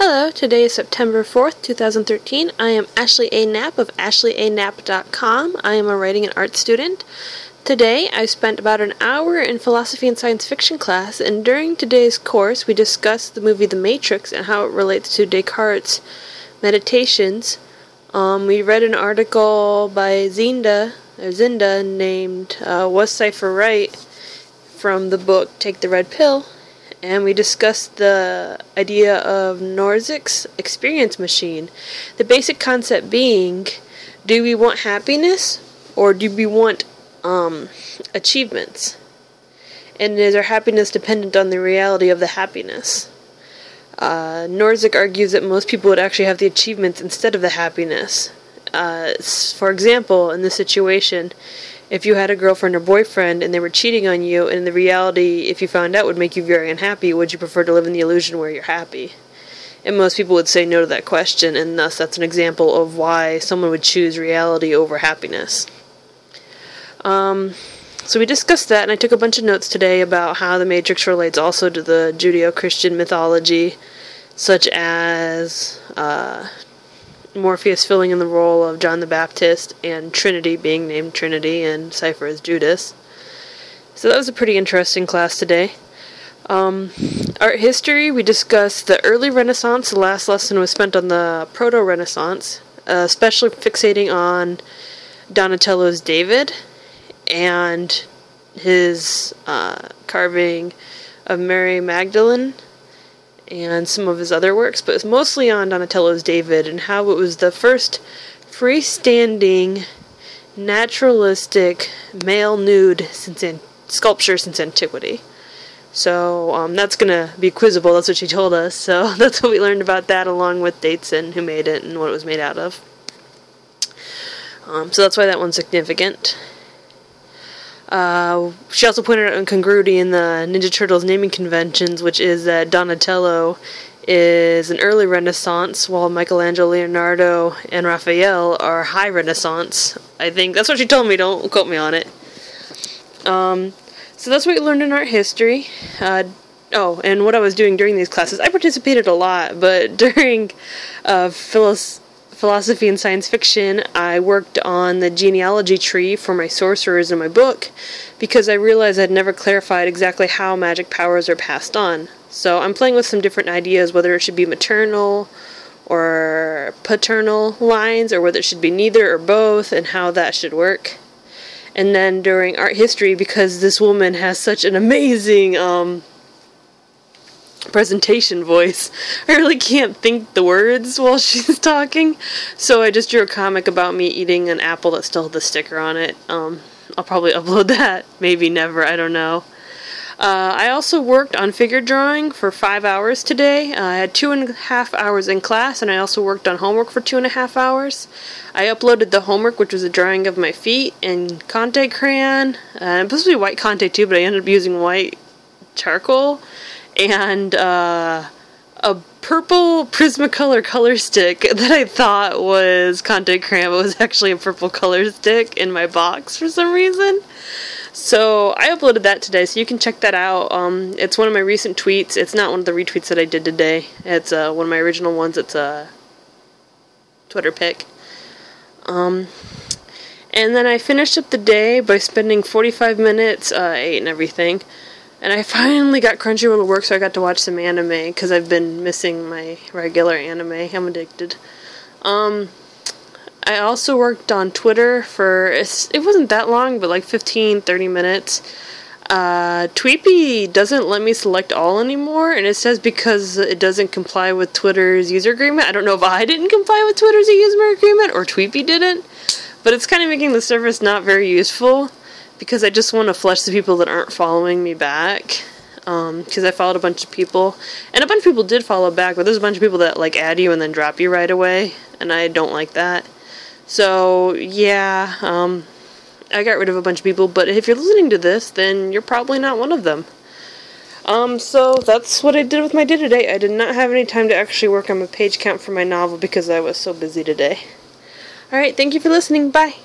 Hello, today is September 4th, 2013. I am Ashley A. Knapp of AshleyAKnapp.com. I am a writing and art student. Today, I spent about an hour in philosophy and science fiction class, and during today's course, we discussed the movie The Matrix and how it relates to Descartes' meditations. We read an article by Zinda named Was Cypher Right? From the book Take the Red Pill. And we discussed the idea of Nozick's experience machine. The basic concept being, do we want happiness or do we want achievements? And is our happiness dependent on the reality of the happiness? Nozick argues that most people would actually have the achievements instead of the happiness. For example, in this situation, if you had a girlfriend or boyfriend and they were cheating on you, and the reality, if you found out, would make you very unhappy, would you prefer to live in the illusion where you're happy? And most people would say no to that question, and thus that's an example of why someone would choose reality over happiness. So we discussed that, and I took a bunch of notes today about how the Matrix relates also to the Judeo-Christian mythology, such as Morpheus filling in the role of John the Baptist, and Trinity being named Trinity, and Cypher as Judas. So that was a pretty interesting class today. Art history, we discussed the early Renaissance. The last lesson was spent on the Proto-Renaissance, especially fixating on Donatello's David, and his carving of Mary Magdalene, and some of his other works, but it's mostly on Donatello's David and how it was the first freestanding, naturalistic, male nude sculpture since antiquity. So that's going to be quizzable, that's what she told us, so that's what we learned about that, along with dates and who made it and what it was made out of. So that's why that one's significant. She also pointed out incongruity in the Ninja Turtles naming conventions, which is that Donatello is an early Renaissance, while Michelangelo, Leonardo, and Raphael are high Renaissance. I think that's what she told me, don't quote me on it. So that's what we learned in art history. And what I was doing during these classes, I participated a lot, but during philosophy and science fiction, I worked on the genealogy tree for my sorcerers in my book, because I realized I'd never clarified exactly how magic powers are passed on. So I'm playing with some different ideas, whether it should be maternal or paternal lines, or whether it should be neither or both, and how that should work. And then during art history, because this woman has such an amazing presentation voice, I really can't think the words while she's talking, so I just drew a comic about me eating an apple that still had the sticker on it. I'll probably upload that, maybe never, I don't know. I also worked on figure drawing for 5 hours today. I had 2.5 hours in class, and I also worked on homework for 2.5 hours. I uploaded the homework, which was a drawing of my feet in Conte crayon. It's supposed to be white Conte too, but I ended up using white charcoal, and a purple Prismacolor color stick that I thought was Conte crayon, but was actually a purple color stick in my box for some reason. So I uploaded that today, so you can check that out. It's one of my recent tweets. It's not one of the retweets that I did today. It's one of my original ones. It's a Twitter pic. And then I finished up the day by spending 45 minutes, I ate and everything. And I finally got Crunchyroll to work, so I got to watch some anime, because I've been missing my regular anime. I'm addicted. I also worked on Twitter for, it wasn't that long, but like 15-30 minutes. Tweepy doesn't let me select all anymore, and it says because it doesn't comply with Twitter's user agreement. I don't know if I didn't comply with Twitter's user agreement, or Tweepy didn't, but it's kind of making the service not very useful, because I just want to flush the people that aren't following me back, because I followed a bunch of people, and a bunch of people did follow back, but there's a bunch of people that like add you and then drop you right away, and I don't like that. So yeah, I got rid of a bunch of people, but if you're listening to this, then you're probably not one of them. So that's what I did with my day today. I did not have any time to actually work on my page count for my novel because I was so busy today. Alright, thank you for listening, bye!